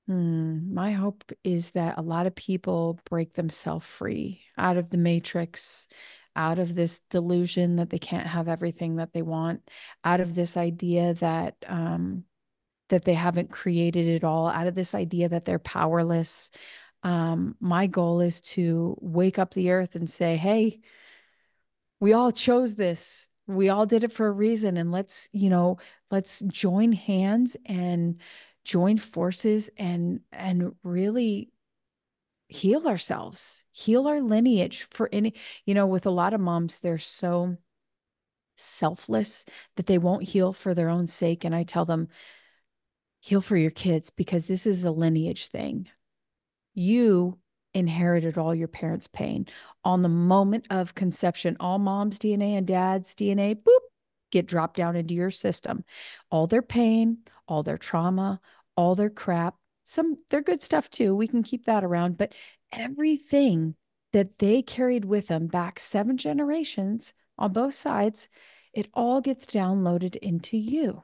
My hope is that a lot of people break themselves free out of the matrix, out of this delusion that they can't have everything that they want, out of this idea that they haven't created it all, out of this idea that they're powerless. My goal is to wake up the earth and say, hey, we all chose this. We all did it for a reason. And let's join hands and join forces and really heal ourselves, heal our lineage for with a lot of moms, they're so selfless that they won't heal for their own sake. And I tell them, heal for your kids because this is a lineage thing. You inherited all your parents' pain on the moment of conception. All mom's DNA and dad's DNA, boop, get dropped down into your system. All their pain, all their trauma, all their crap. Some their good stuff too. We can keep that around, but everything that they carried with them back 7 generations on both sides, it all gets downloaded into you.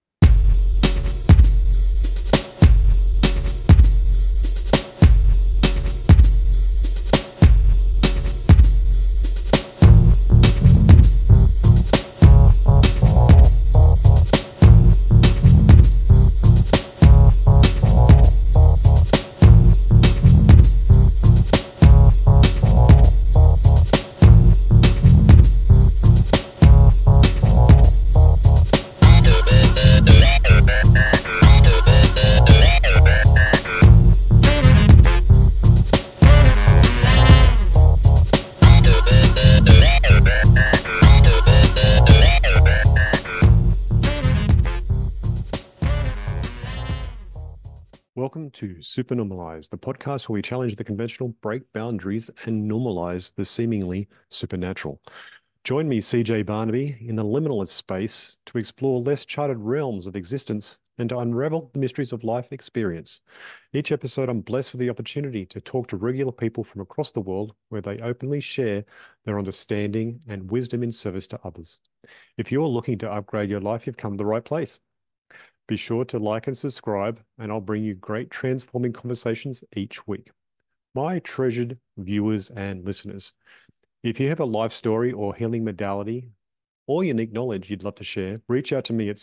Welcome to Super Normalized, the podcast where we challenge the conventional, break boundaries, and normalize the seemingly supernatural. Join me, CJ Barnaby, in a limitless space to explore less charted realms of existence and to unravel the mysteries of life experience. Each episode, I'm blessed with the opportunity to talk to regular people from across the world where they openly share their understanding and wisdom in service to others. If you're looking to upgrade your life, you've come to the right place. Be sure to like and subscribe, and I'll bring you great transforming conversations each week. My treasured viewers and listeners, if you have a life story or healing modality or unique knowledge you'd love to share, reach out to me at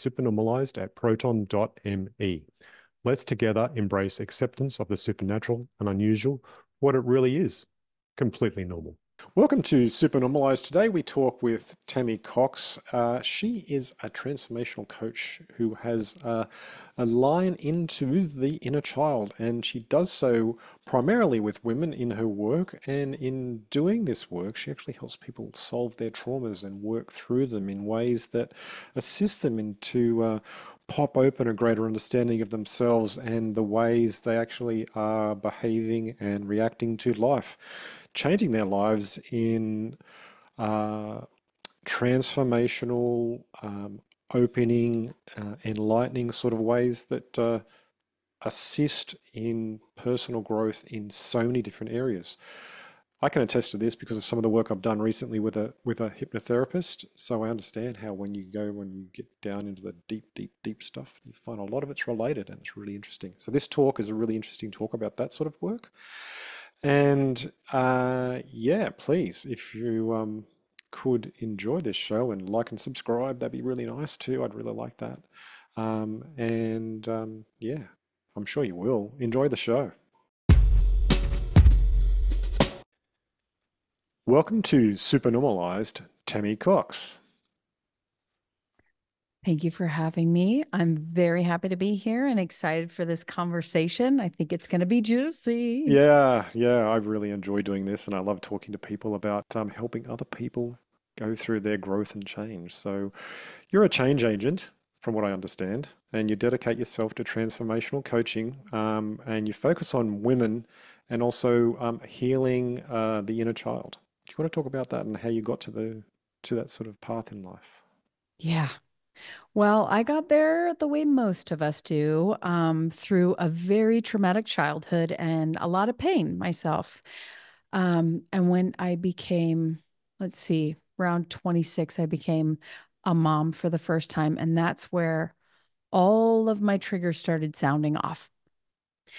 supernormalized@proton.me. Let's together embrace acceptance of the supernatural and unusual, what it really is, completely normal. Welcome to Super Normalized. Today we talk with Tammy Cox. She is a transformational coach who has a line into the inner child, and she does so primarily with women in her work. And in doing this work, she actually helps people solve their traumas and work through them in ways that assist them into pop open a greater understanding of themselves and the ways they actually are behaving and reacting to life, changing their lives in transformational, opening, enlightening sort of ways that assist in personal growth in so many different areas. I can attest to this because of some of the work I've done recently with a hypnotherapist. So I understand how when you get down into the deep stuff, you find a lot of it's related and it's really interesting. So this talk is a really interesting talk about that sort of work. And yeah, please, if you could enjoy this show and like and subscribe, that'd be really nice too. I'd really like that. Yeah, I'm sure you will. Enjoy the show. Welcome to Super Normalized, Tammy Cox. Thank you for having me. I'm very happy to be here and excited for this conversation. I think it's going to be juicy. Yeah, I really enjoy doing this, and I love talking to people about helping other people go through their growth and change. So, you're a change agent, from what I understand, and you dedicate yourself to transformational coaching, and you focus on women and also healing the inner child. Do you want to talk about that and how you got to the to that sort of path in life? Yeah. Well, I got there the way most of us do, through a very traumatic childhood and a lot of pain myself. And when I became, let's see, around 26, I became a mom for the first time. And that's where all of my triggers started sounding off.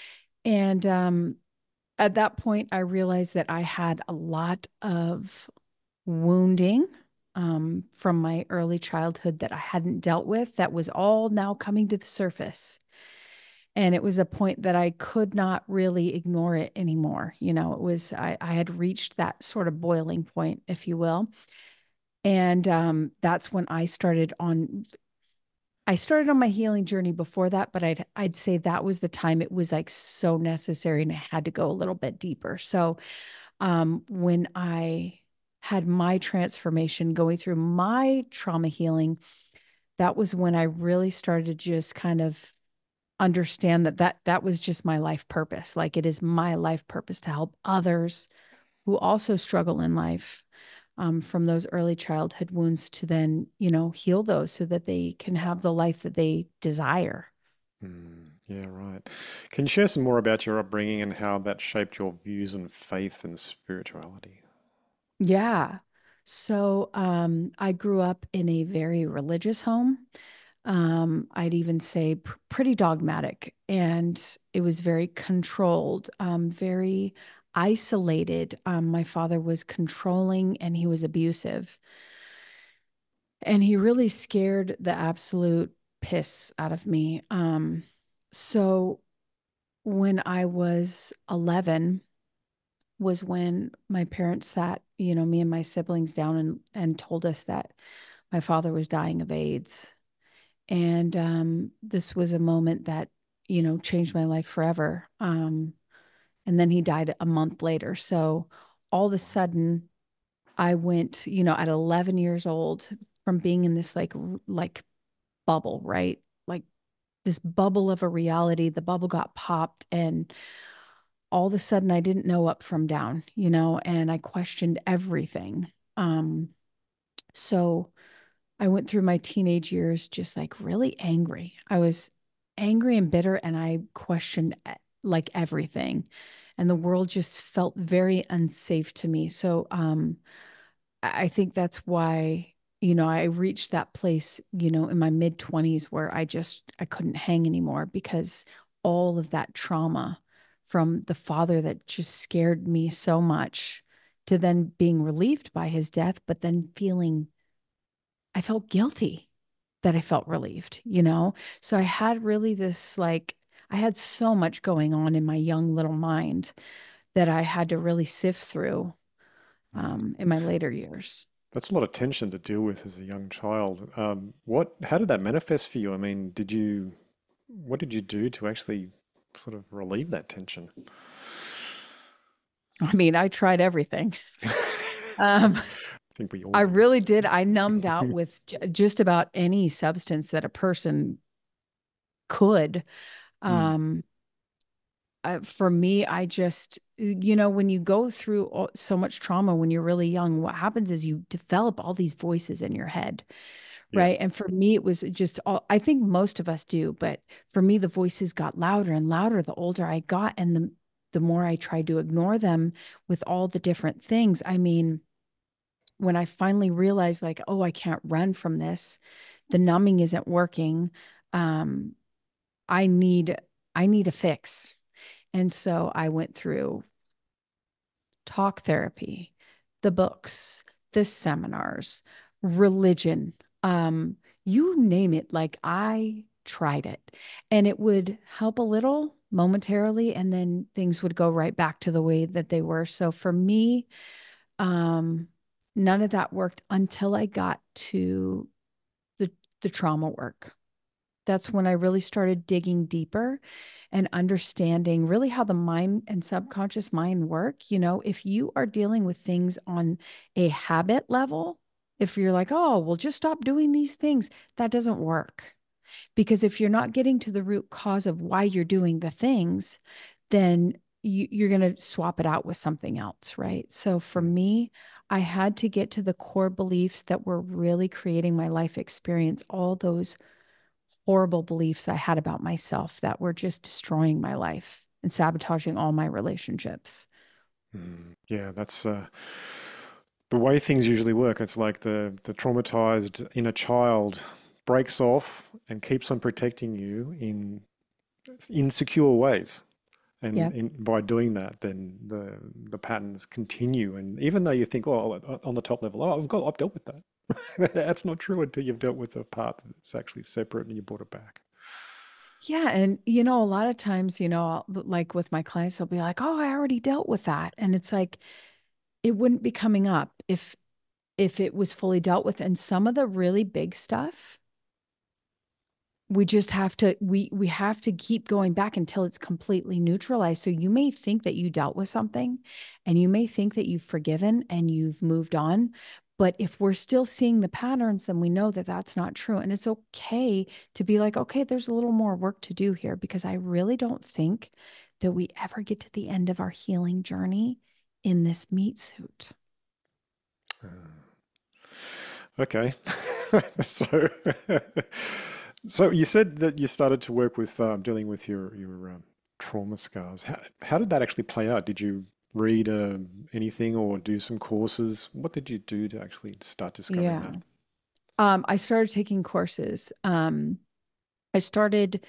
And at that point, I realized that I had a lot of wounding from my early childhood that I hadn't dealt with, that was all now coming to the surface. And it was a point that I could not really ignore it anymore. I had reached that sort of boiling point, if you will. And that's when I started on my healing journey before that, but I'd say that was the time it was like so necessary and I had to go a little bit deeper. So when I had my transformation going through my trauma healing, that was when I really started to just kind of understand that was just my life purpose. Like it is my life purpose to help others who also struggle in life, from those early childhood wounds to then, heal those so that they can have the life that they desire. Yeah, right. Can you share some more about your upbringing and how that shaped your views on faith and spirituality? Yeah. So I grew up in a very religious home. I'd even say pretty dogmatic, and it was very controlled, very isolated. My father was controlling and he was abusive, and he really scared the absolute piss out of me. So when I was 11 was when my parents sat, me and my siblings down and told us that my father was dying of AIDS. And this was a moment that, changed my life forever. And then he died a month later. So all of a sudden, I went, at 11 years old, from being in this like bubble, right? Like this bubble of a reality. The bubble got popped, and all of a sudden I didn't know up from down, and I questioned everything. So I went through my teenage years just like really angry. I was angry and bitter, and I questioned like everything. And the world just felt very unsafe to me. So I think that's why, I reached that place, in my mid 20s where I couldn't hang anymore, because all of that trauma from the father that just scared me so much, to then being relieved by his death, but then I felt guilty that I felt relieved. So I had really this I had so much going on in my young little mind that I had to really sift through Mm. in my later years. That's a lot of tension to deal with as a young child. How did that manifest for you? I mean, what did you do to actually sort of relieve that tension? I mean, I tried everything. Um, I think we all I did. really did. I numbed out with just about any substance that a person could. Mm. Um, for me, I just, when you go through so much trauma when you're really young, what happens is you develop all these voices in your head, Yeah. right? And for me, it was just I think most of us do, but for me, the voices got louder and louder the older I got, and the more I tried to ignore them with all the different things. I mean, when I finally realized, like, oh, I can't run from this, the numbing isn't working. Um, I need I need a fix. And so I went through talk therapy, the books, the seminars, religion, you name it. Like I tried it, and it would help a little momentarily, and then things would go right back to the way that they were. So for me, um, none of that worked until I got to the the trauma work. That's when I really started digging deeper and understanding really how the mind and subconscious mind work. If you are dealing with things on a habit level, if you're like, oh, well, just stop doing these things, that doesn't work. Because if you're not getting to the root cause of why you're doing the things, then you're going to swap it out with something else, right? So for Mm. me, I had to get to the core beliefs that were really creating my life experience, all those horrible beliefs I had about myself that were just destroying my life and sabotaging all my relationships. Yeah, that's the way things usually work. It's like the traumatized inner child breaks off and keeps on protecting you in insecure ways. And Yep. by doing that, then the patterns continue. And even though you think, oh, on the top level, oh, I've dealt with that. That's not true until you've dealt with a part that's actually separate and you brought it back. Yeah. And, a lot of times, like with my clients, they'll be like, oh, I already dealt with that. And it's like, it wouldn't be coming up if it was fully dealt with. And some of the really big stuff, we just have to we have to keep going back until it's completely neutralized. So you may think that you dealt with something and you may think that you've forgiven and you've moved on, but if we're still seeing the patterns, then we know that that's not true. And it's okay to be like, okay, there's a little more work to do here, because I really don't think that we ever get to the end of our healing journey in this meat suit. Okay. So, so you said that you started to work with dealing with your trauma scars. How did that actually play out? Did you read anything or do some courses? What did you do to actually start discovering Yeah. that? I started taking courses. I started,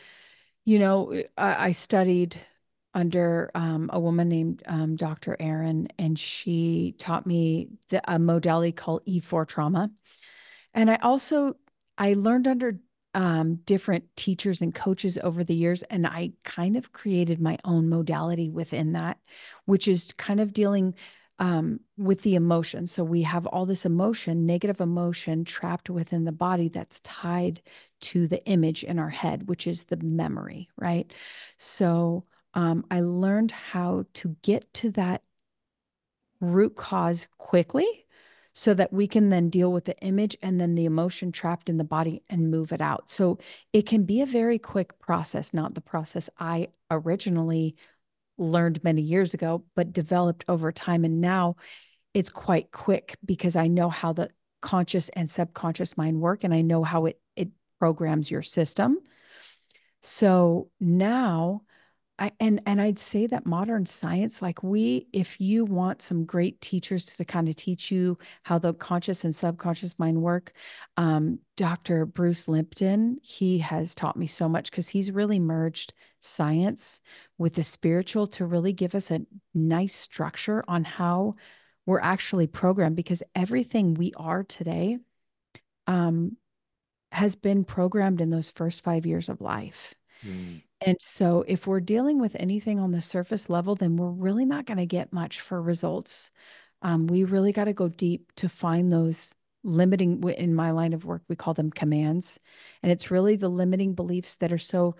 I studied under a woman named Dr. Erin, and she taught me a modality called E4 trauma. And I learned under different teachers and coaches over the years, and I kind of created my own modality within that, which is kind of dealing with the emotion. So we have all this emotion, negative emotion trapped within the body that's tied to the image in our head, which is the memory, right? So I learned how to get to that root cause quickly so that we can then deal with the image and then the emotion trapped in the body and move it out. So it can be a very quick process, not the process I originally learned many years ago, but developed over time. And now it's quite quick because I know how the conscious and subconscious mind work, and I know how it programs your system. So now and I'd say that modern science, like if you want some great teachers to kind of teach you how the conscious and subconscious mind work, Dr. Bruce Lipton, he has taught me so much because he's really merged science with the spiritual to really give us a nice structure on how we're actually programmed, because everything we are today, um, has been programmed in those first 5 years of life. Mm, And so, if we're dealing with anything on the surface level, then we're really not going to get much for results. We really got to go deep to find those limiting, in my line of work, we call them commands. And it's really the limiting beliefs that are so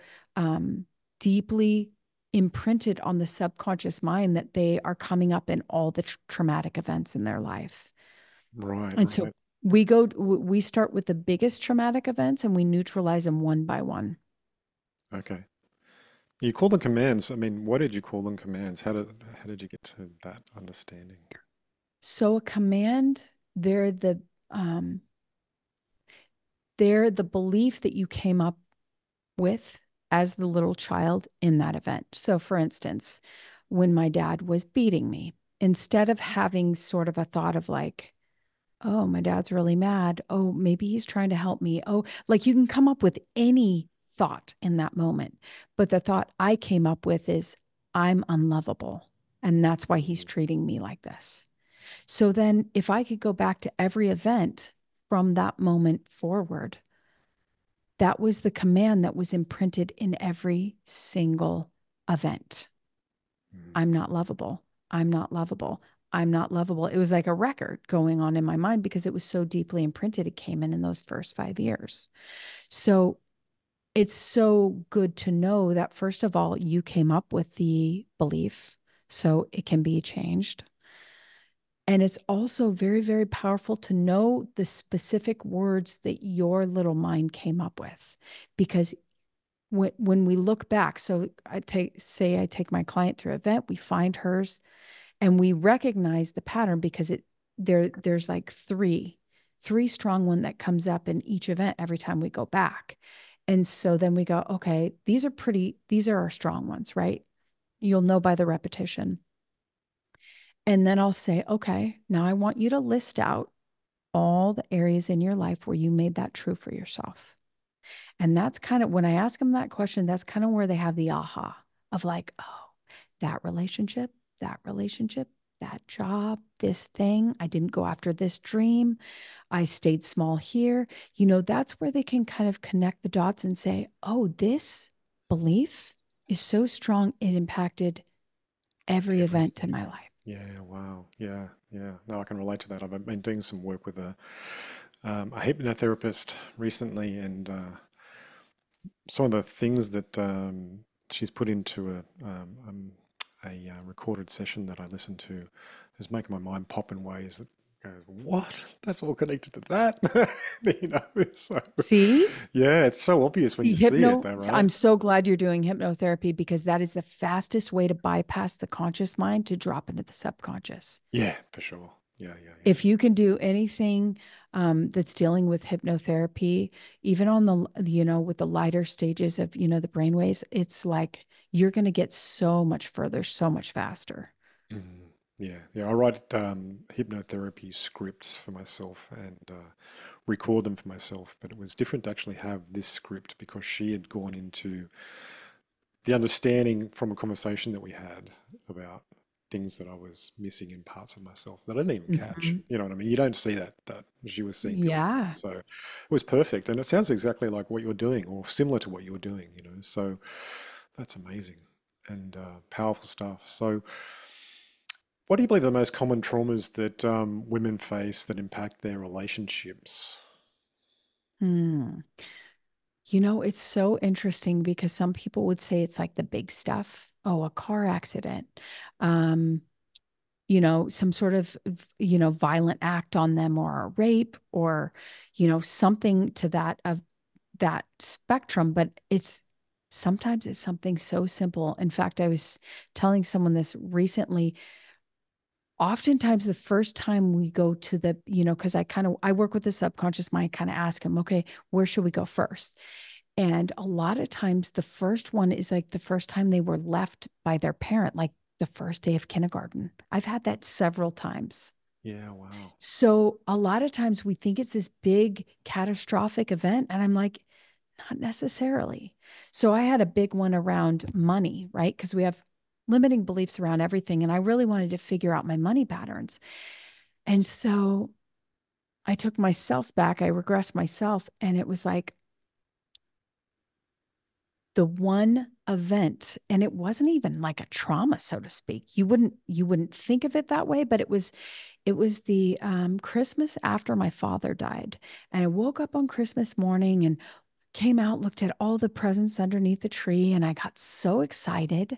deeply imprinted on the subconscious mind that they are coming up in all the traumatic events in their life. right, And so, right. we start with the biggest traumatic events and we neutralize them one by one. Okay. You call them commands. I mean, what did you call them commands? How did you get to that understanding? So a command, they're the um, they're the belief that you came up with as the little child in that event. So for instance, when my dad was beating me, instead of having sort of a thought of like, oh, my dad's really mad. Oh, maybe he's trying to help me. Oh, like you can come up with any thought in that moment. But the thought I came up with is, I'm unlovable. And that's why he's treating me like this. So then, if I could go back to every event from that moment forward, that was the command that was imprinted in every single event. Mm, I'm not lovable. I'm not lovable. I'm not lovable. It was like a record going on in my mind because it was so deeply imprinted. It came in those first 5 years. So it's so good to know that, first of all, you came up with the belief, so it can be changed. And it's also very, very powerful to know the specific words that your little mind came up with. Because when we look back, so I take my client through an event, we find hers, and we recognize the pattern because there's like three strong one that comes up in each event every time we go back. And so then we go, okay, these are our strong ones, right? You'll know by the repetition. And then I'll say, okay, now I want you to list out all the areas in your life where you made that true for yourself. And that's kind of when I ask them that question, that's kind of where they have the aha of like, oh. that relationship, that relationship, that job, this thing. I didn't go after this dream. I stayed small here. That's where they can kind of connect the dots and say, oh, this belief is so strong, it impacted every event in Everything. my life. Yeah, wow. Yeah, yeah. No, I can relate to that. I've been doing some work with a hypnotherapist recently, and some of the things that she's put into a recorded session that I listened to is making my mind pop in ways that go, what? That's all connected to that? So See? yeah, it's so obvious when you see it though, I'm right? so glad you're doing hypnotherapy because that is the fastest way to bypass the conscious mind to drop into the subconscious. Yeah, for sure. Yeah, yeah, yeah. If you can do anything that's dealing with hypnotherapy, even on with the lighter stages of, the brain waves, it's like you're going to get so much further, so much faster. Mm, yeah, yeah. I write hypnotherapy scripts for myself and record them for myself, but it was different to actually have this script because she had gone into the understanding from a conversation that we had about things that I was missing in parts of myself that I didn't even catch. Mhm. You know what I mean? You don't see that she was seeing beyond that. Yeah. So it was perfect. And it sounds exactly like what you're doing or similar to what you're doing. So that's amazing and powerful stuff. So what do you believe are the most common traumas that women face that impact their relationships? Hmm. It's so interesting because some people would say it's like the big stuff. Oh, a car accident. Um, some sort of, violent act on them or a rape or, something to that spectrum. But sometimes it's something so simple. In fact, I was telling someone this recently. Oftentimes the first time we go to because I work with the subconscious mind, kind of ask them, okay, where should we go first? And a lot of times the first one is like the first time they were left by their parent, like the first day of kindergarten. I've had that several times. Yeah, wow. So a lot of times we think it's this big catastrophic event. And I'm like, not necessarily. So I had a big one around money, right? Because we have limiting beliefs around everything. And I really wanted to figure out my money patterns. And so I took myself back, I regressed myself, and it was like, the one event, and it wasn't even like a trauma, so to speak. You wouldn't think of it that way, but it was the Christmas after my father died. And I woke up on Christmas morning and came out, looked at all the presents underneath the tree, and I got so excited.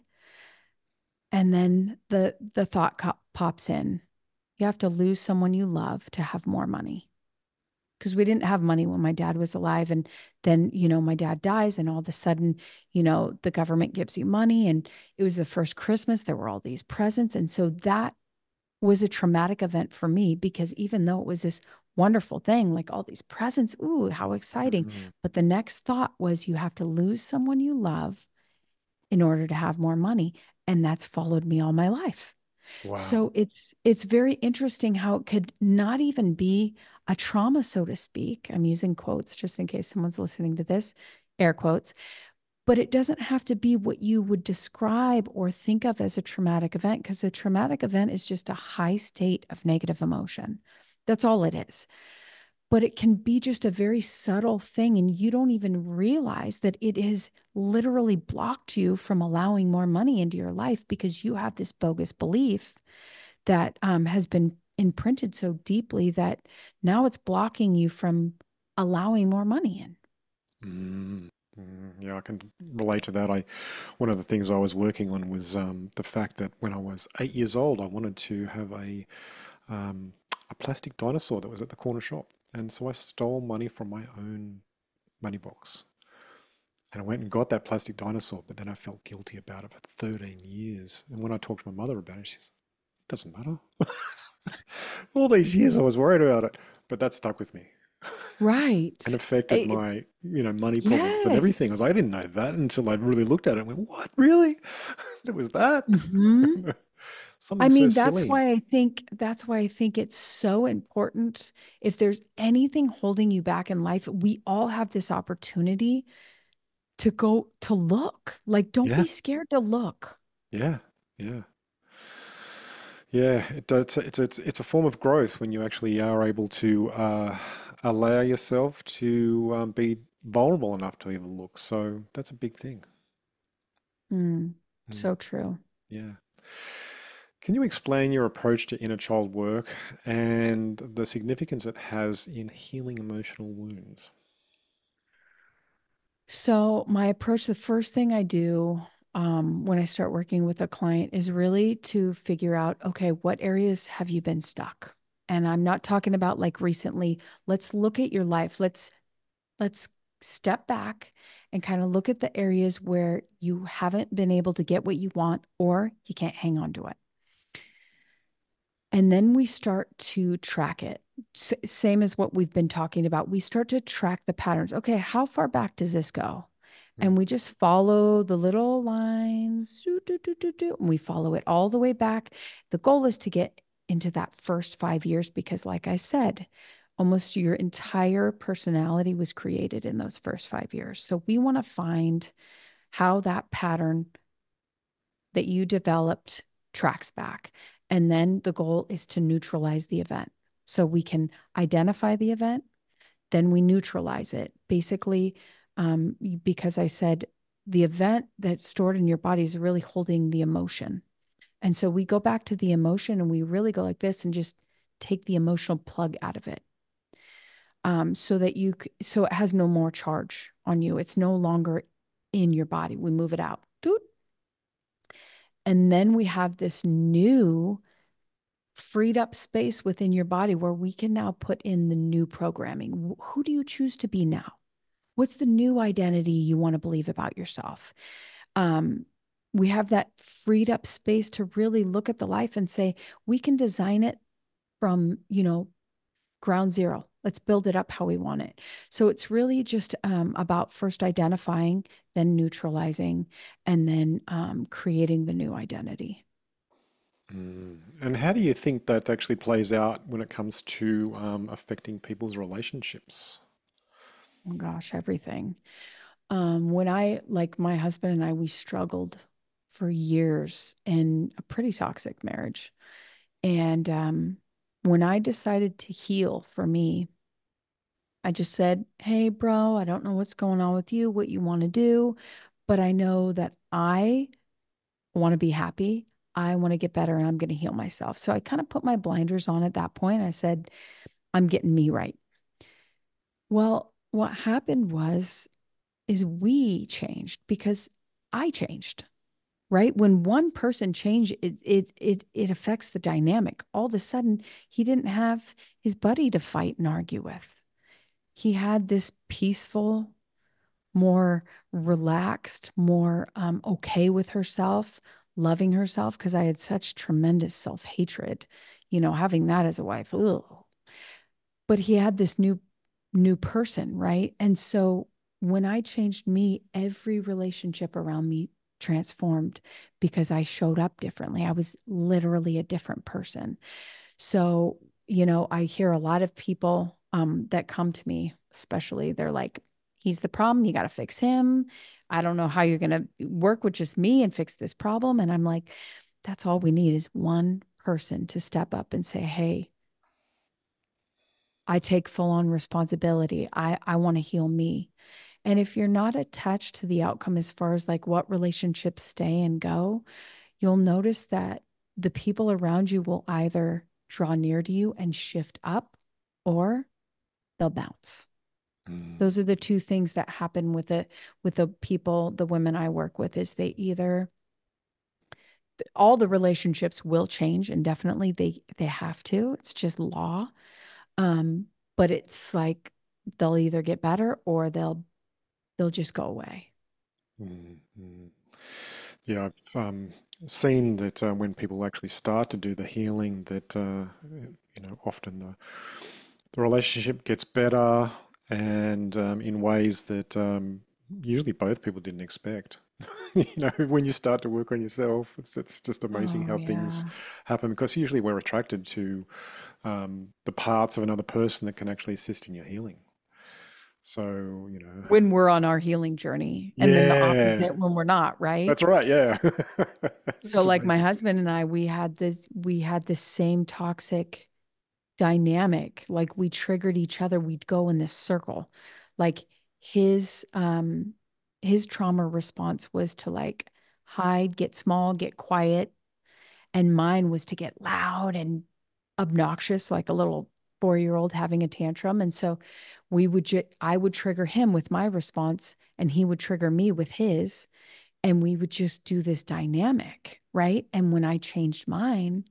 And then the thought pops in. You have to lose someone you love to have more money. Because we didn't have money when my dad was alive. And then, my dad dies, and all of a sudden, the government gives you money. And it was the first Christmas, there were all these presents. And so that was a traumatic event for me because even though it was this wonderful thing, like all these presents, ooh, how exciting. Mm, But the next thought was you have to lose someone you love in order to have more money. And that's followed me all my life. wow. So it's very interesting how it could not even be a trauma, so to speak. I'm using quotes just in case someone's listening to this, air quotes, but it doesn't have to be what you would describe or think of as a traumatic event because a traumatic event is just a high state of negative emotion. That's all it is. But it can be just a very subtle thing, and you don't even realize that it has literally blocked you from allowing more money into your life because you have this bogus belief that has been imprinted so deeply that now it's blocking you from allowing more money in. Mm, yeah, I can relate to that. One of the things I was working on was the fact that when I was 8 years old, I wanted to have um, a plastic dinosaur that was at the corner shop, and so I stole money from my own money box, and I went and got that plastic dinosaur. But then I felt guilty about it for 13 years. And when I talked to my mother about it, she said, "It doesn't matter." All these years I was worried about it, but that stuck with me and Right. affected Eh, my, money problems and everything. I was yes. like, I didn't know that until I really looked at it and went, what, really? There was that? Mhm. Something I so mean, that's silly. why I think that's why I think it's so important. If there's anything holding you back in life, we all have this opportunity to go to look. Like, don't Yeah, be scared to look. yeah. Yeah. Yeah, it's a form of growth when you actually are able to allow yourself to be vulnerable enough to even look. So that's a big thing. Mm, Mm, so true. yeah. Can you explain your approach to inner child work and the significance it has in healing emotional wounds? So, my approach, the first thing I do when I start working with a client is really to figure out, okay, what areas have you been stuck? And I'm not talking about like recently. Let's look at your life. Let's step back and kind of look at the areas where you haven't been able to get what you want or you can't hang on to it. And then we start to track it. Same as what we've been talking about. We start to track the patterns. Okay, how far back does this go? And Mm, we just follow the little lines, and we follow it all the way back. The goal is to get into that first 5 years because, like I said, almost your entire personality was created in those first 5 years. So we want to find how that pattern that you developed tracks back. And then the goal is to neutralize the event. So we can identify the event, then we neutralize it. Basically, because I said the event that's stored in your body is really holding the emotion. And so we go back to the emotion and we really go like this and just take the emotional plug out of it. So that so it has no more charge on you. It's no longer in your body. We move it out. Doot. And then we have this new freed up space within your body where we can now put in the new programming. Who do you choose to be now? What's the new identity you want to believe about yourself? Um, we have that freed up space to really look at the life and say, we can design it from, ground zero. Let's build it up how we want it. So it's really just about first identifying, then neutralizing, and then creating the new identity. mm. And how do you think that actually plays out when it comes to affecting people's relationships? Oh gosh, everything. When like my husband and I, we struggled for years in a pretty toxic marriage. And when I decided to heal for me, I just said, hey, bro, I don't know what's going on with you, what you want to do, but I know that I want to be happy. I want to get better and I'm going to heal myself. So I kind of put my blinders on at that point. I said, I'm getting me right. Well, what happened is we changed because I changed, right? When one person changed, it affects the dynamic. All of a sudden, he didn't have his buddy to fight and argue with. He had this peaceful, more relaxed, more okay with herself, loving herself, because I had such tremendous self-hatred, having that as a wife. Ugh. But he had this new person, right? And so when I changed me, every relationship around me transformed because I showed up differently. I was literally a different person. So, I hear a lot of people that come to me, especially, they're like, he's the problem. You got to fix him. I don't know how you're going to work with just me and fix this problem. And I'm like, that's all we need is one person to step up and say, hey, I take full on responsibility. I want to heal me. And if you're not attached to the outcome as far as like what relationships stay and go, you'll notice that the people around you will either draw near to you and shift up or they'll bounce. Mm, Those are the two things that happen with the people, the women I work with is they either all the relationships will change and definitely they have to. It's just law. Um, but it's like they'll either get better or they'll just go away. mm, mm. Yeah, I've seen that when people actually start to do the healing, that often the relationship gets better, and in ways that usually both people didn't expect. When you start to work on yourself, it's just amazing Oh how things yeah. happen because usually we're attracted to the parts of another person that can actually assist in your healing. So, when we're on our healing journey, and then the yeah, opposite when we're not, right? that's right. Yeah. So It's like my amazing. husband and I, we had this same toxic dynamic. Like we triggered each other. We'd go in this circle. Like his his trauma response was to like hide, get small, get quiet, and mine was to get loud and obnoxious, like a little 4-year-old having a tantrum. And so I would trigger him with my response, and he would trigger me with his, and we would just do this dynamic, right? And when I changed mine,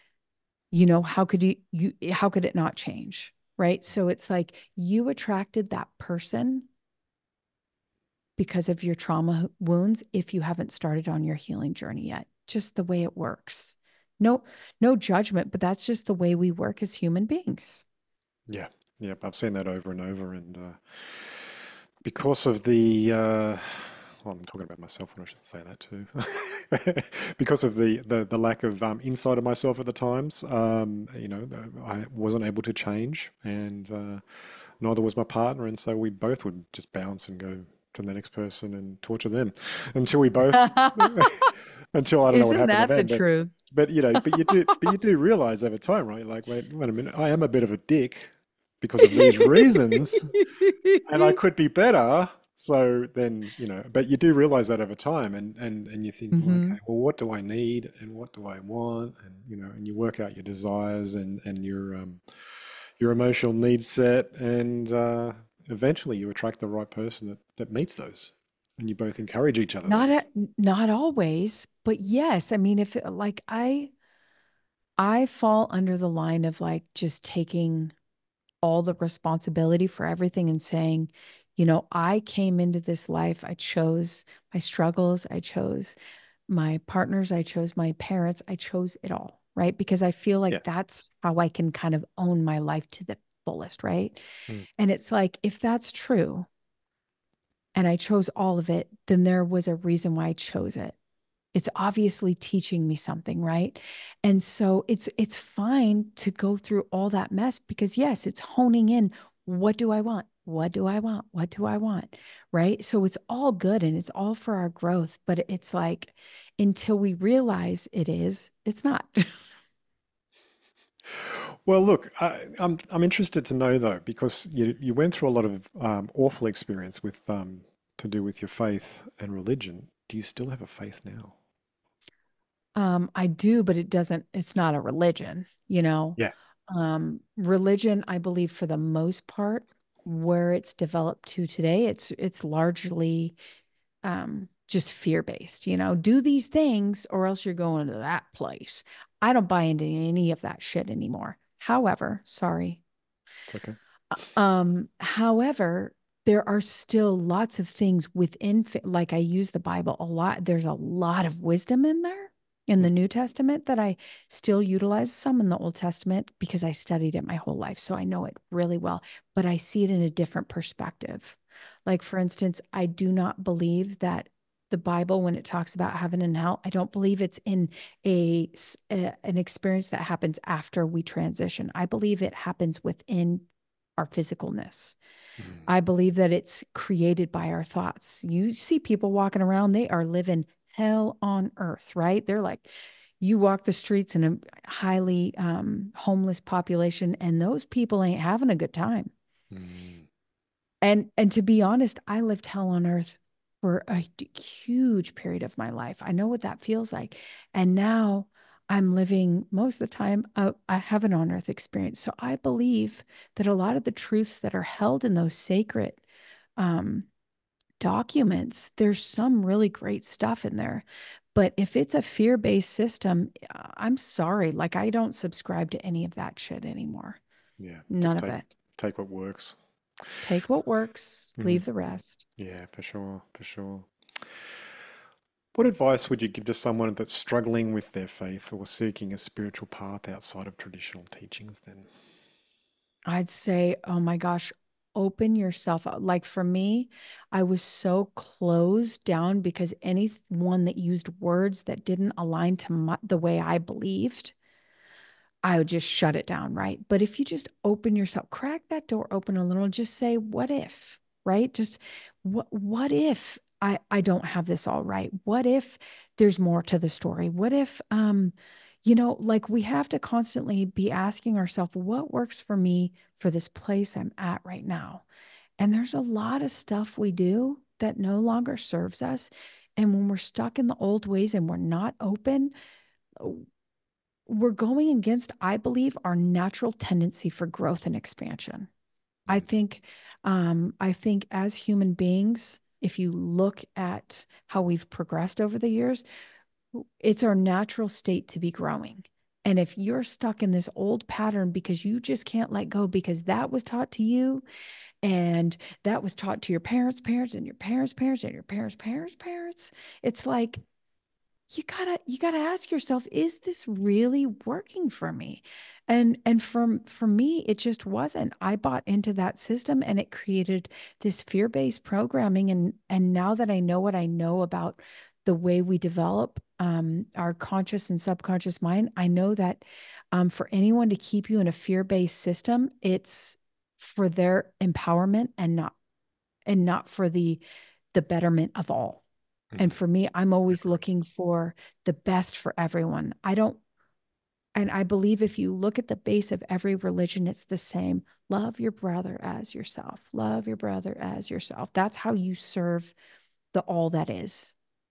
how could how could it not change? Right. So it's like you attracted that person because of your trauma wounds if you haven't started on your healing journey yet. Just the way it works. No, no judgment, but that's just the way we work as human beings. Yeah. Yeah. I've seen that over and over. And because of the, well, I'm talking about myself when I should say that too. Because of the lack of insight of myself at the times, I wasn't able to change, and neither was my partner, and so we both would just bounce and go to the next person and torture them until we both, until I don't know what Isn't happened to that the them, truth? but you do realize over time, right? Like, wait a minute, I am a bit of a dick because of these reasons, and I could be better. So then, but you do realize that over time, and you think, well, Hmm. okay, well, what do I need and what do I want? And and you work out your desires and your emotional needs set, and eventually you attract the right person that meets those, and you both encourage each other Not then. at, not always, but yes. I mean, if like I fall under the line of like just taking all the responsibility for everything and saying, I came into this life, I chose my struggles, I chose my partners, I chose my parents, I chose it all, right? Because I feel Yeah. like that's how I can kind of own my life to the fullest, right? Mm. And it's like, if that's true and I chose all of it, then there was a reason why I chose it. It's obviously teaching me something, right? And so it's fine to go through all that mess because yes, it's honing in. What do I want? What do I want? What do I want? Right? So it's all good and it's all for our growth, but it's like until we realize it's not. Well, look, I'm interested to know though, because you went through a lot of awful experience with to do with your faith and religion. Do you still have a faith now? I do, but it's not a religion, you know. Yeah. Religion, I believe for the most part, where it's developed to today, it's largely just fear-based, do these things or else you're going to that place. I don't buy into any of that shit anymore. However, sorry. It's okay. However, there are still lots of things within, like I use the Bible a lot. There's a lot of wisdom in there in Mm. the New Testament that I still utilize, some in the Old Testament because I studied it my whole life. So I know it really well, but I see it in a different perspective. Like, for instance, I do not believe that the Bible, when it talks about heaven and hell, I don't believe it's in an experience that happens after we transition. I believe it happens within our physicalness. Mm. I believe that it's created by our thoughts. You see people walking around, they are living hell on earth, right? They're like, you walk the streets in a highly homeless population, and those people ain't having a good time. Mm. And to be honest, I lived hell on earth for a huge period of my life. I know what that feels like. And now I'm living most of the time a heaven on earth experience. So I believe that a lot of the truths that are held in those sacred um, documents, there's some really great stuff in there. But if it's a fear-based system, I'm sorry. Like I don't subscribe to any of that shit anymore. Yeah. None Just of it. take what works. Take what works, Mhm. leave the rest. Yeah, for sure, for sure. What advice would you give to someone that's struggling with their faith or seeking a spiritual path outside of traditional teachings then? I'd say, oh my gosh, open yourself up. Like for me, I was so closed down because anyone that used words that didn't align to the way I believed, I would just shut it down, right? But if you just open yourself, crack that door open a little, just say, what if, right? Just what if I don't have this all right? What if there's more to the story? What if like we have to constantly be asking ourselves, what works for me for this place I'm at right now? And there's a lot of stuff we do that no longer serves us. And when we're stuck in the old ways and we're not open, we're going against, I believe, our natural tendency for growth and expansion. I think, I think as human beings, if you look at how we've progressed over the years, it's our natural state to be growing. And if you're stuck in this old pattern because you just can't let go because that was taught to you and that was taught to your parents' parents and your parents' parents and your parents' parents' parents, it's like you gotta ask yourself, is this really working for me? And for me, it just wasn't. I bought into that system and it created this fear-based programming. And now that I know what I know about the way we develop our conscious and subconscious mind, I know that for anyone to keep you in a fear-based system, it's for their empowerment and not for the betterment of all. And for me, I'm always looking for the best for everyone. And I believe if you look at the base of every religion, it's the same. Love your brother as yourself. Love your brother as yourself. That's how you serve the all that is.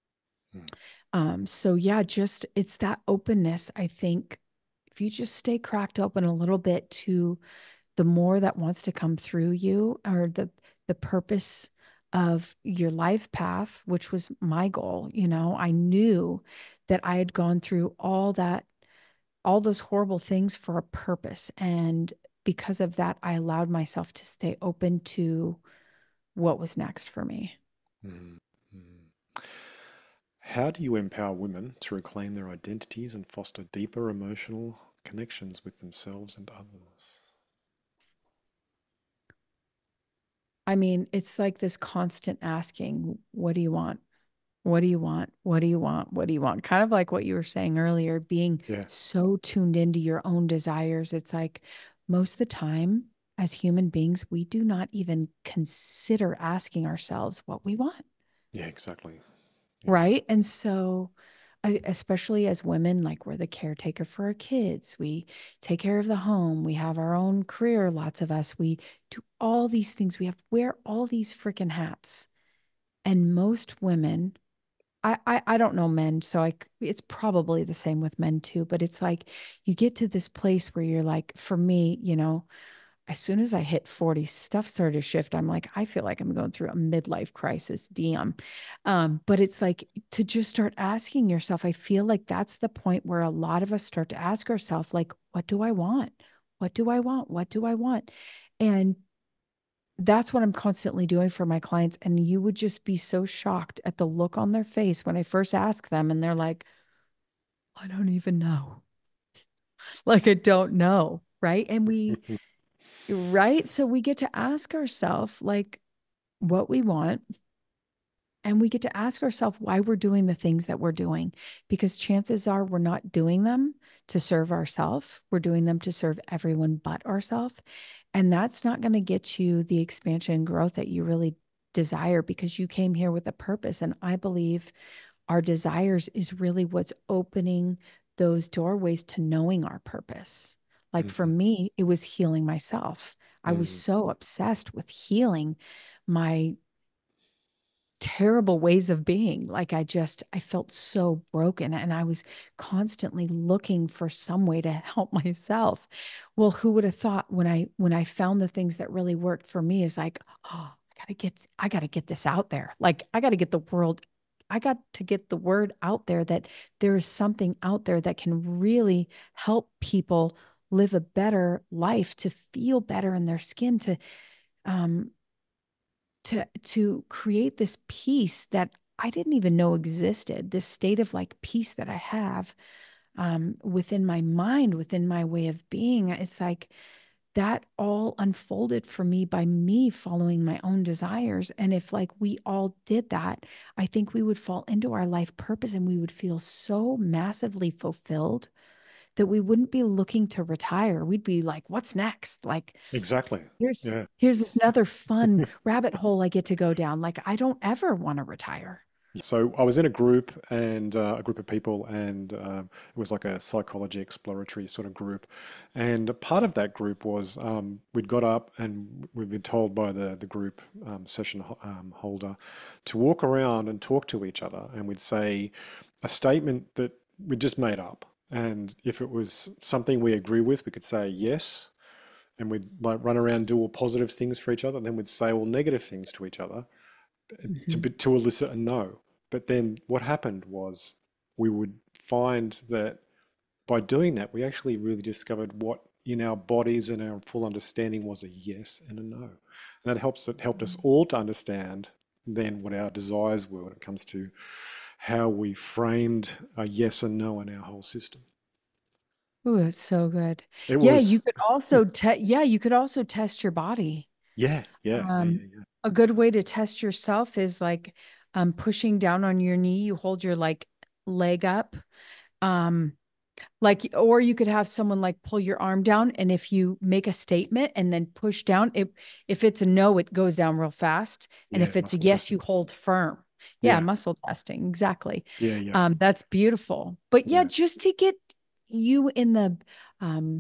So yeah, just it's that openness. I think if you just stay cracked open a little bit to the more that wants to come through you, or the purpose of your life path, which was my goal. I knew that I had gone through all those horrible things for a purpose. And because of that, I allowed myself to stay open to what was next for me. Mm. How do you empower women to reclaim their identities and foster deeper emotional connections with themselves and others? I mean, it's like this constant asking, what do you want? What do you want? What do you want? What do you want? Kind of like what you were saying earlier, being Yeah. so tuned into your own desires. It's like most of the time, as human beings, we do not even consider asking ourselves what we want. Yeah, exactly. Yeah. Right. And so, especially as women, like we're the caretaker for our kids, we take care of the home, we have our own career, lots of us, we do all these things, we have wear all these freaking hats. And most women, I don't know men, so it's probably the same with men too, but it's like you get to this place where you're like, for me, as soon as I hit 40, stuff started to shift. I'm like, I feel like I'm going through a midlife crisis, damn. But it's like to just start asking yourself, I feel like that's the point where a lot of us start to ask ourselves, like, what do I want? What do I want? What do I want? And that's what I'm constantly doing for my clients. And you would just be so shocked at the look on their face when I first ask them, and they're like, I don't even know. Like, I don't know. Right. Right. So we get to ask ourselves, like, what we want. And we get to ask ourselves why we're doing the things that we're doing, because chances are we're not doing them to serve ourselves. We're doing them to serve everyone but ourselves. And that's not going to get you the expansion and growth that you really desire, because you came here with a purpose. And I believe our desires is really what's opening those doorways to knowing our purpose. Like for Mhm. me, it was healing myself. I was Mm. so obsessed with healing my terrible ways of being. Like I felt so broken and I was constantly looking for some way to help myself. Well, who would have thought when I found the things that really worked for me is like, oh, I gotta get this out there. Like I got to get the word out there that there is something out there that can really help people live a better life, to feel better in their skin, um to create this peace that I didn't even know existed, this state of like peace that I have within my mind, within my way of being. It's like that all unfolded for me by me following my own desires. And if like we all did that, I think we would fall into our life purpose and we would feel so massively fulfilled that we wouldn't be looking to retire. We'd be like, what's next? Like, Exactly. here's Yeah. this another fun rabbit hole I get to go down. Like, I don't ever want to retire. So I was in a group and a group of people, and it was like a psychology exploratory sort of group. And part of that group was we'd got up and we'd been told by the group session holder to walk around and talk to each other, and we'd say a statement that we'd just made up. And if it was something we agree with, we could say yes, and we'd like run around do all positive things for each other. Then we'd say all negative things to each other to elicit a no. But then what happened was we would find that by doing that, we actually really discovered what in our bodies and our full understanding was a yes and a no. And that helped us all to understand then what our desires were when it comes to how we framed a yes and no in our whole system. Oh, that's so good. It Yeah, was, you could also you could also test your body. yeah, yeah, yeah, Um, yeah, a good way to test yourself is like pushing down on your knee. You hold your like leg up. Um, like, or you could have someone like pull your arm down, and if you make a statement and then push down, if it's a no, it goes down real fast. And yeah, if it's a muscle yes, you testing. hold firm. Yeah, Yeah, muscle testing. Exactly. yeah, yeah, That's beautiful. But yeah, yeah, just to get you in the um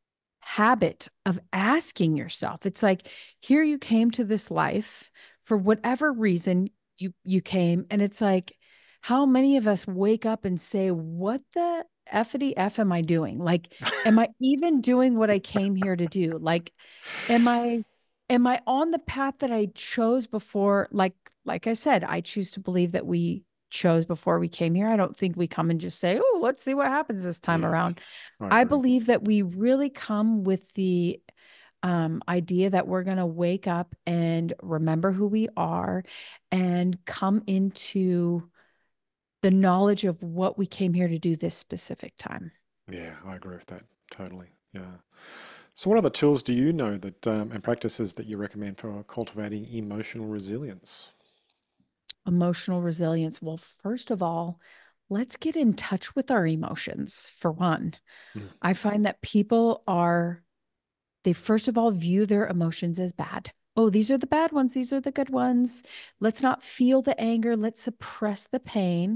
habit of asking yourself. It's like, here you came to this life for whatever reason you came, and it's like, how many of us wake up and say, what the effity F am I doing? Like, am I even doing what I came here to do? Like, am I on the path that I chose before? Like I said, I choose to believe that we chose before we came here. I don't think we come and just say, oh, let's see what happens this time around. yes, I I agree. believe that we really come with the idea that we're going to wake up and remember who we are and come into the knowledge of what we came here to do this specific time. Yeah, I agree with that totally. Yeah. So, what other tools do you know that and practices that you recommend for cultivating emotional resilience? Emotional resilience. Well, first of all, let's get in touch with our emotions for one. Mm. I find that they first of all view their emotions as bad. Oh, these are the bad ones. These are the good ones. Let's not feel the anger. Let's suppress the pain.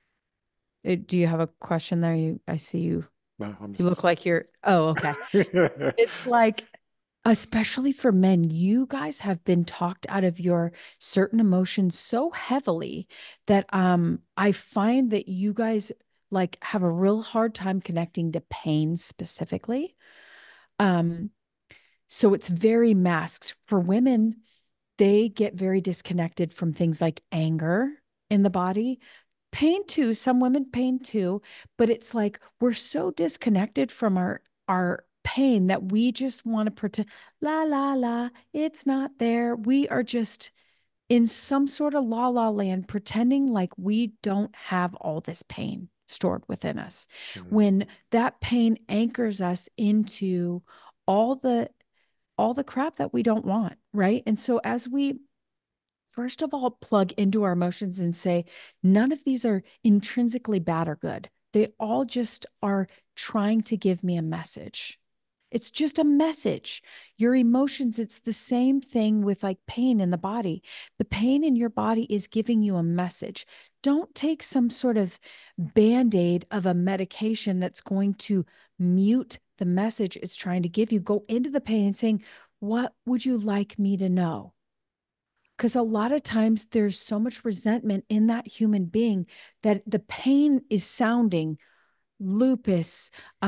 Do you have a question there? I see you. No, I'm You just look listening. like you're, oh, okay. It's like, especially for men, you guys have been talked out of your certain emotions so heavily that I find that you guys like have a real hard time connecting to pain specifically. Um, so it's very masked. For women, they get very disconnected from things like anger in the body. Pain too, some women pain too, but it's like we're so disconnected from our pain that we just want to pretend la la la, it's not there. We are just in some sort of la la land pretending like we don't have all this pain stored within us. Mm. When that pain anchors us into all the crap that we don't want, right? And so as we first of all plug into our emotions and say, none of these are intrinsically bad or good. They all just are trying to give me a message. It's just a message. Your emotions, it's the same thing with like pain in the body. The pain in your body is giving you a message. Don't take some sort of band-aid of a medication that's going to mute the message it's trying to give you. Go into the pain and saying, what would you like me to know? Because a lot of times there's so much resentment in that human being that the pain is sounding lupus,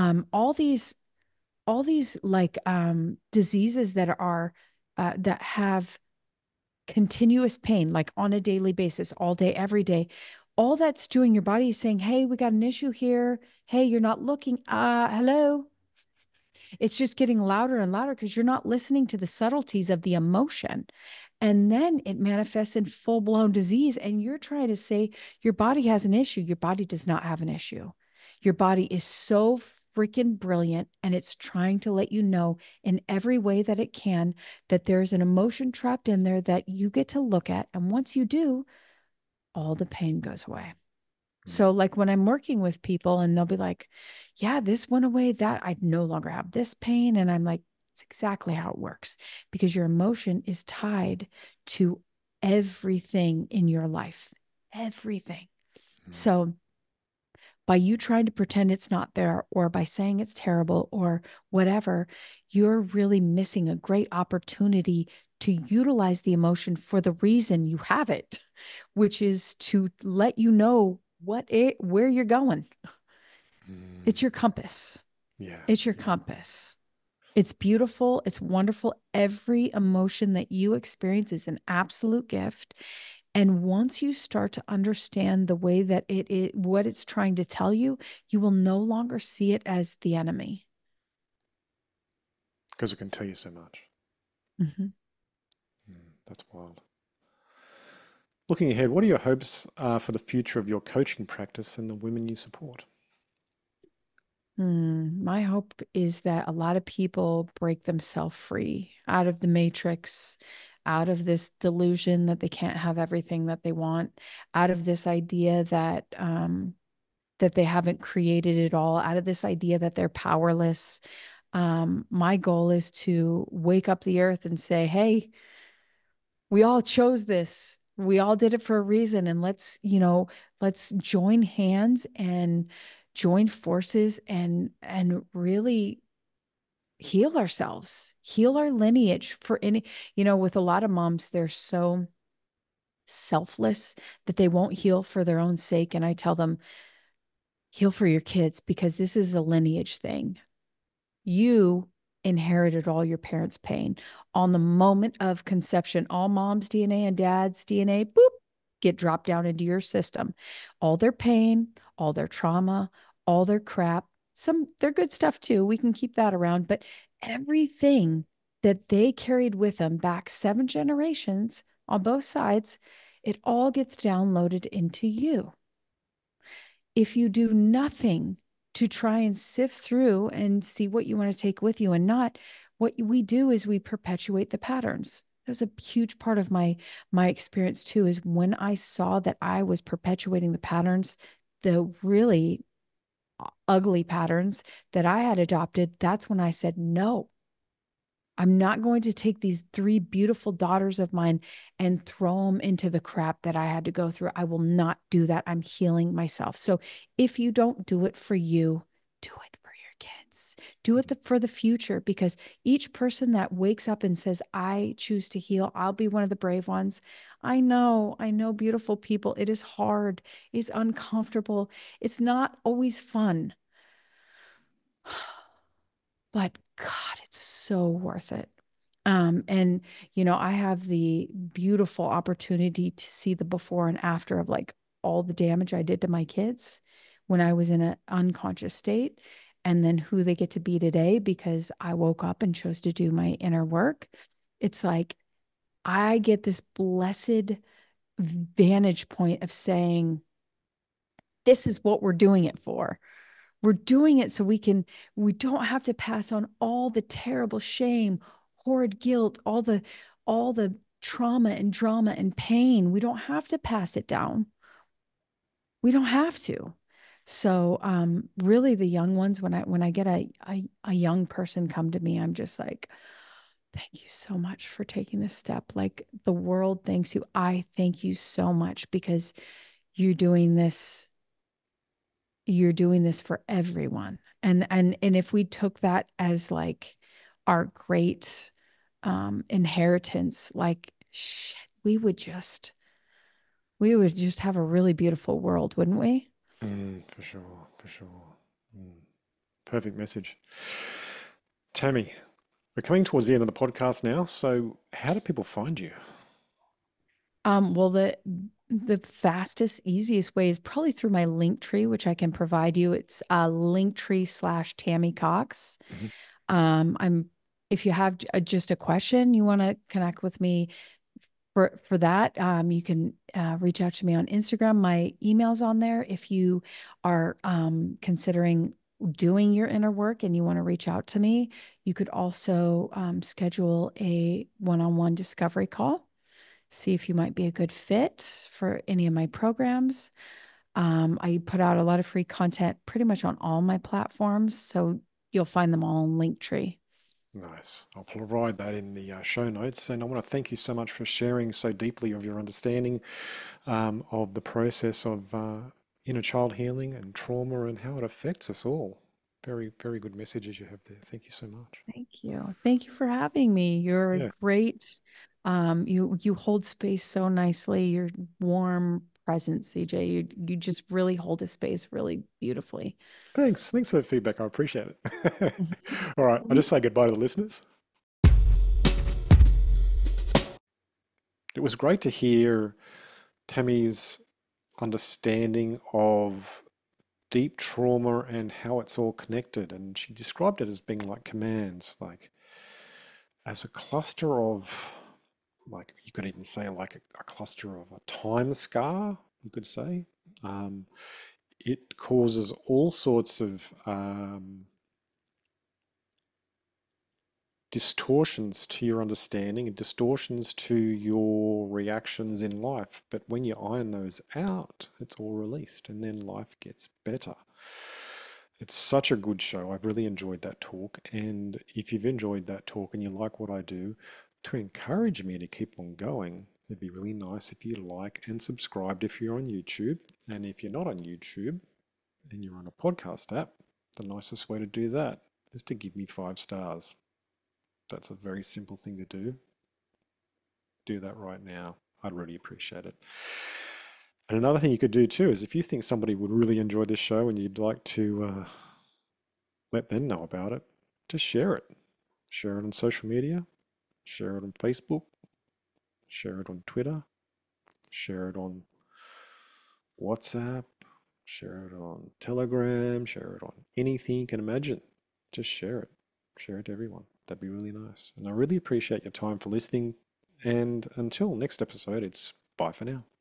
all these like diseases that are that have continuous pain, like on a daily basis, all day, every day. All that's doing, your body is saying, hey, we got an issue here. Hey, you're not looking. Hello. It's just getting louder and louder because you're not listening to the subtleties of the emotion. And then it manifests in full blown disease. And you're trying to say your body has an issue. Your body does not have an issue. Your body is so freaking brilliant. And it's trying to let you know in every way that it can that there's an emotion trapped in there that you get to look at. And once you do, all the pain goes away. So like when I'm working with people and they'll be like, yeah, this went away, that I no longer have this pain. And I'm like, it's exactly how it works because your emotion is tied to everything in your life, everything. So by you trying to pretend it's not there or by saying it's terrible or whatever, you're really missing a great opportunity to utilize the emotion for the reason you have it, which is to let you know where you're going. It's your compass. Yeah. It's your compass. It's beautiful. It's wonderful. Every emotion that you experience is an absolute gift. And once you start to understand the way that what it's trying to tell you, you will no longer see it as the enemy. Because it can tell you so much. Mm-hmm. That's wild. Looking ahead, what are your hopes for the future of your coaching practice and the women you support? My hope is that a lot of people break themselves free out of the matrix, out of this delusion that they can't have everything that they want, out of this idea that they haven't created it all, out of this idea that they're powerless. My goal is to wake up the earth and say, hey, we all chose this. We all did it for a reason. And let's join hands and join forces and really heal ourselves, heal our lineage for with a lot of moms, they're so selfless that they won't heal for their own sake. And I tell them, heal for your kids because this is a lineage thing. You inherited all your parents' pain on the moment of conception. All mom's DNA and dad's DNA, boop, get dropped down into your system. All their pain, all their trauma, all their crap. Some their good stuff too. We can keep that around, but everything that they carried with them back 7 generations on both sides, it all gets downloaded into you. If you do nothing to try and sift through and see what you want to take with you and not, what we do is we perpetuate the patterns. There's a huge part of my experience too, is when I saw that I was perpetuating the patterns, the really ugly patterns that I had adopted, that's when I said, no, I'm not going to take these 3 beautiful daughters of mine and throw them into the crap that I had to go through. I will not do that. I'm healing myself. So if you don't do it for you, do it for your kids. Do it for the future, because each person that wakes up and says, I choose to heal, I'll be one of the brave ones. I know, beautiful people. It is hard. It's uncomfortable. It's not always fun. But God, it's so worth it. And I have the beautiful opportunity to see the before and after of like all the damage I did to my kids when I was in an unconscious state, and then who they get to be today because I woke up and chose to do my inner work. It's like I get this blessed vantage point of saying, this is what we're doing it for. We're doing it so we don't have to pass on all the terrible shame, horrid guilt, all the trauma and drama and pain. We don't have to pass it down. We don't have to. So really the young ones, when I get a young person come to me, I'm just like, thank you so much for taking this step. Like the world thanks you. I thank you so much because you're doing this for everyone. And if we took that as like our great inheritance, like shit, we would just have a really beautiful world, wouldn't we? For sure, for sure. Perfect message. Tammy, we're coming towards the end of the podcast now, so how do people find you? Well, the fastest, easiest way is probably through my Linktree, which I can provide you. It's Linktree/Tammy Cox. Mhm. I'm if you have just a question you want to connect with me for that, you can reach out to me on Instagram. My email's on there. If you are considering doing your inner work and you want to reach out to me, you could also schedule a one-on-one discovery call, see if you might be a good fit for any of my programs. I put out a lot of free content pretty much on all my platforms. So you'll find them all on Linktree. Nice. I'll provide that in the show notes. And I want to thank you so much for sharing so deeply of your understanding of the process of inner child healing and trauma and how it affects us all. Very, very good messages you have there. Thank you so much. Thank you. Thank you for having me. You're a Yeah. great, you hold space so nicely. You're warm presence, CJ. You just really hold a space really beautifully. Thanks. Thanks for the feedback. I appreciate it. All right. I'll Mhm. just say goodbye to the listeners. It was great to hear Tammy's understanding of deep trauma and how it's all connected. And she described it as being like commands, like as a cluster of, like you could even say like a cluster of a time scar, you could say. It causes all sorts of distortions to your understanding and distortions to your reactions in life. But when you iron those out, it's all released and then life gets better. It's such a good show. I've really enjoyed that talk. And if you've enjoyed that talk and you like what I do, to encourage me to keep on going, it'd be really nice if you like and subscribed if you're on YouTube. And if you're not on YouTube and you're on a podcast app, the nicest way to do that is to give me 5 stars. That's a very simple thing to do. Do that right now. I'd really appreciate it. And another thing you could do too is if you think somebody would really enjoy this show and you'd like to let them know about it, just share it. Share it on social media, share it on Facebook, share it on Twitter, share it on WhatsApp, share it on Telegram, share it on anything you can imagine. Just share it. Share it to everyone. That'd be really nice. And I really appreciate your time for listening. And until next episode, it's bye for now.